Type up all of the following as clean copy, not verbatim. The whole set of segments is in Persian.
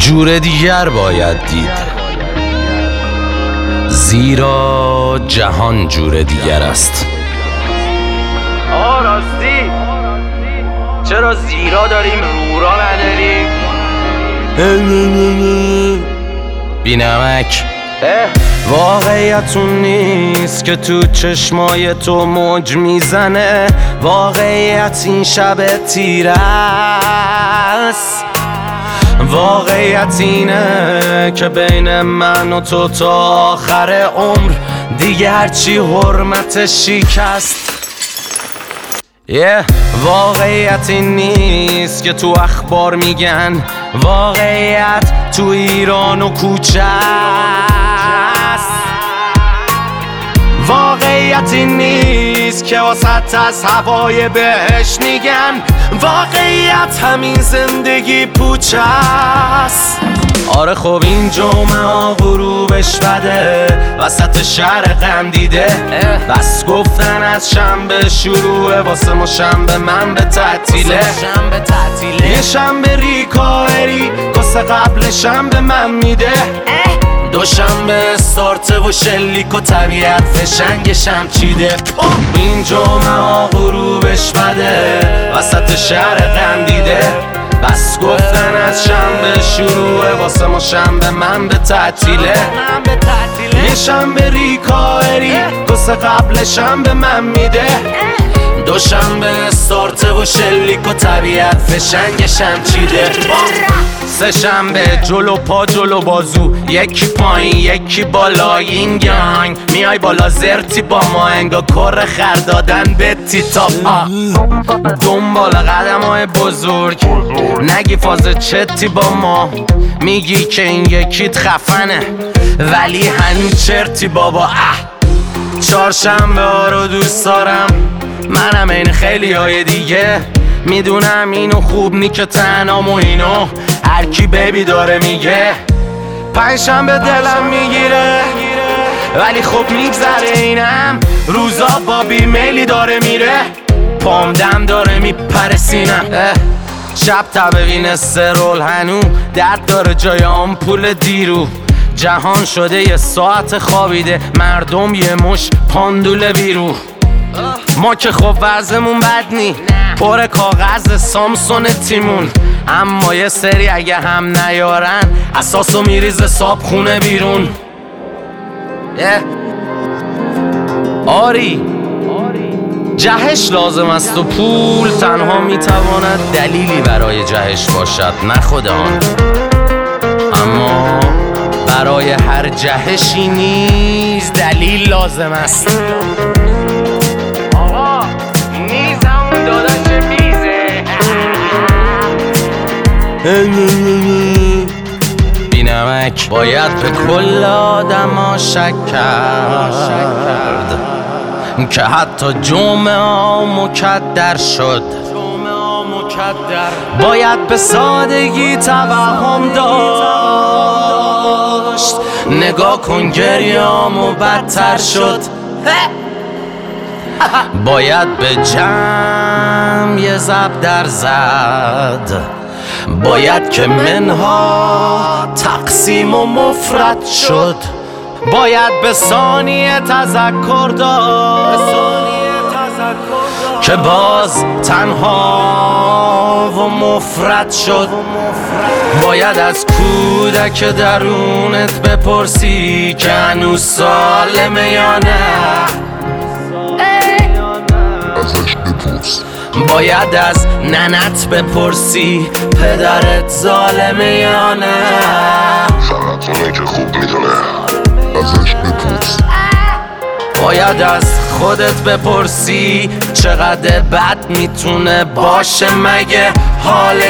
جور دیگر باید دید، زیرا جهان جور دیگر است. راستی چرا زیرا داریم رورا نداریم؟ بینمک واقعیت اون نیست که تو چشمای تو موج میزنه، واقعیت این شب تیره است. واقعیت اینه که بین من و تو تا آخر عمر دیگه هرچی حرمت شکست. واقعیت این نیست که تو اخبار میگن، واقعیت تو ایران و کوچه است. واقعیت این نیست که واسط از هوای بهش میگن، واقعیت همین زندگی پوچه است. آره خب این جمعه ها غروبش بده، وسط شهر غم دیده، بس گفتن از شنبه شروعه، واسه ما شنبه من به تعطیله. یه شنبه ریکاری کاسه قبل شنبه من میده، دوشنبه استارته و شلیک و طبیعت فشنگشم چیده. این جمعه ها غروبش بده، وسط شهر غم دیده، بس گفتن از شنبه شروعه، واسه ما شنبه من به تعطیله. یه شنبه ریکاری کاسه قبل شنبه من میده، دوشنبه استارته و شلیک و طبیعت فشنگشم چیده. سه شنبه جلو پا جلو بازو، یکی پایین یکی بالا، این گنگ میای بالا زرتی با ما، انگا کر خر دادن به تیتاپ. دنبال قدم های بزرگ نگی فاز چتی با ما، میگی که این یکیت خفنه ولی هنوز چرتی بابا. چهارشنبه ها رو دوست دارم، منم این خیلی های دیگه، میدونم اینو خوب نی که تنام و اینو هر کی بیبی داره میگه. پنجشنبه دلم میگیره ولی خب میگذره، اینم روزا با بیمیلی داره میره، پام دم داره میپره سینم. شب تبوین سرول هنو درد داره جای آمپول دیرو، جهان شده یه ساعت خوابیده، مردم یه مش پاندول بیرو. ما که خب وضعمون بد نی، پر کاغذ سامسون تیمون، اما یه سری اگه هم نیارن اساسو میریزه صاحب خونه بیرون. آری جهش لازم است و پول تنها میتواند دلیلی برای جهش باشد، نه خود آن. اما برای هر جهشی نیز دلیل لازم است. آقا نیز همون داداش میزه. بینمک باید به کل آدم ها شک کرد که حتی جمعه ها مکدر شد. باید به سادگی توهم داشت، نگاه کن گریه‌امو بدتر شد. باید به جمع یه ضرب در زد، باید که منها تقسیم و مفرد شد. باید به ثانیه تذکر داشت که باز تنها و مفرد شد. باید از کودک درونت بپرسی که هنوز سالمه یا نه، ازش بپرس. باید از ننت بپرسی پدرت ظالمه یا نه، فقط اونه که خوب میدونه ازش بپرس. باید از خودت بپرسی چقدر بد میتونه باشه مگه حال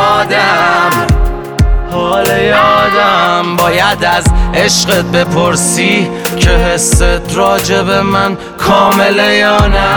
آدم. باید از عشقت بپرسی که حست راجع به من کامله یا نه.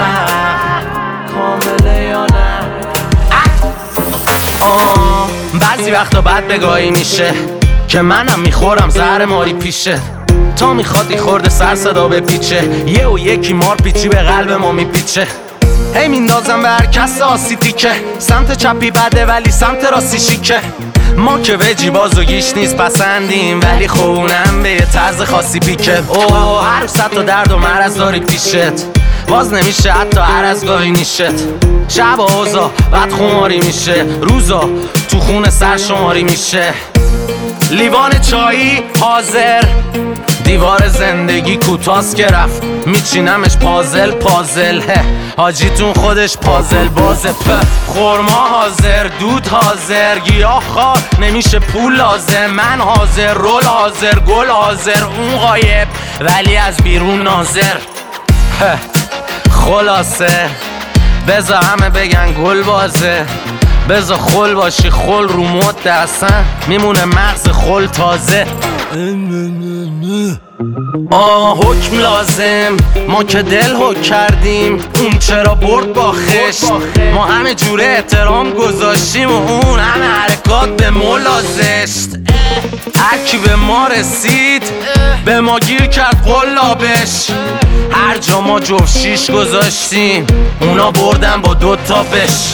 بعضی وقتا بد بگاهی میشه که منم میخورم زهر ماری پیشه، تا میخواد خورده سر صدا بپیچه، یه و یکی مار پیچی به قلب ما میپیچه. هی میندازم به هر کس آسی تیکه، سمت چپی بده ولی سمت راستی شیکه. ما که وجی باز و گیش نیست پسندیم، ولی خونم به یه طرز خاصی پیکه. اوه هر روز تا درد و مرض داری پیشت، باز نمیشه حتی هر از گاهی نیشت. شب اوزا بعد خماری میشه، روزا تو خون سرشماری میشه. لیوان چایی حاضر، دیوار زندگی کوتاست که رفت میچینمش پازل پازل. حاجیتون خودش پازل بازه. خورما حاضر، دود حاضر، گیاه خواه نمیشه پول لازم. من حاضر، رول حاضر، گل حاضر، اون غایب ولی از بیرون ناظر. خلاصه بذار همه بگن گل بازه، بذار خل باشی خل رو مده، اصلا میمونه مغز خل تازه. حکم لازم، ما که دل حک کردیم، اون چرا برد با خشت. ما همه جوره احترام گذاشتیم و اون همه حرکات به مولا زشت. هرکی به ما رسید به ما گیر کرد قلابش. هر جا ما جفت شیش گذاشتیم اونا بردن با 2 تا بش.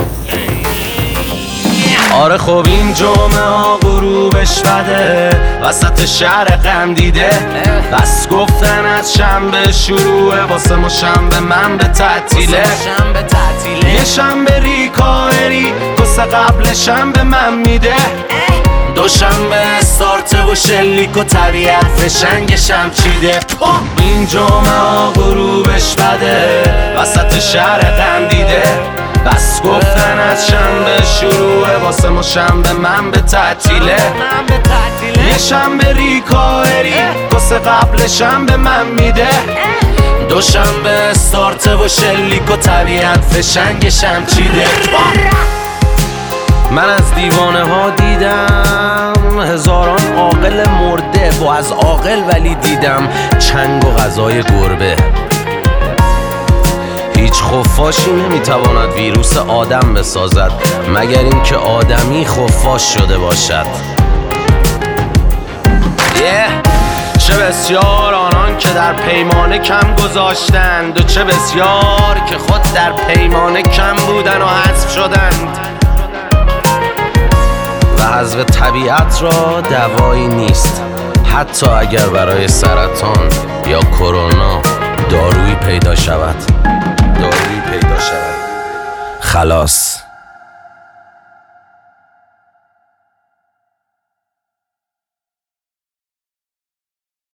آره خب این جمعه ها غروبش بده، وسط شهر غم دیده. بس گفتن از شنبه شروعه، واسه ما شنبه من به تعطیله. یه شنبه ریکاری کسه قبل شنبه من میده. دوشنبه استارته و شلیک و طبیعت فشنگشم چیده. این جمعه ها غروبش بده، وسط شهر غم دیده. بس گفتن از شنبه شروعه، واسه ما شنبه من به تعطیله. یه شنبه ریکاری واسه قبل شنبه من میده. دوشنبه استارته و شلیک و طبیعت فشنگشم چیده. من از دیوانه ها دیدم هزاران عاقل مرده، و از عاقل ولی دیدم چنگ و غذای گربه. هیچ خفاشی نمیتواند ویروس آدم بسازد، مگر اینکه آدمی خفاش شده باشد. چه بسیار آنان که در پیمانه کم گذاشتند، و چه بسیار که خود در پیمانه کم بودن و حذف شدند. و حذف طبیعت را دوایی نیست، حتی اگر برای سرطان یا کرونا دارویی پیدا شود. خلاص.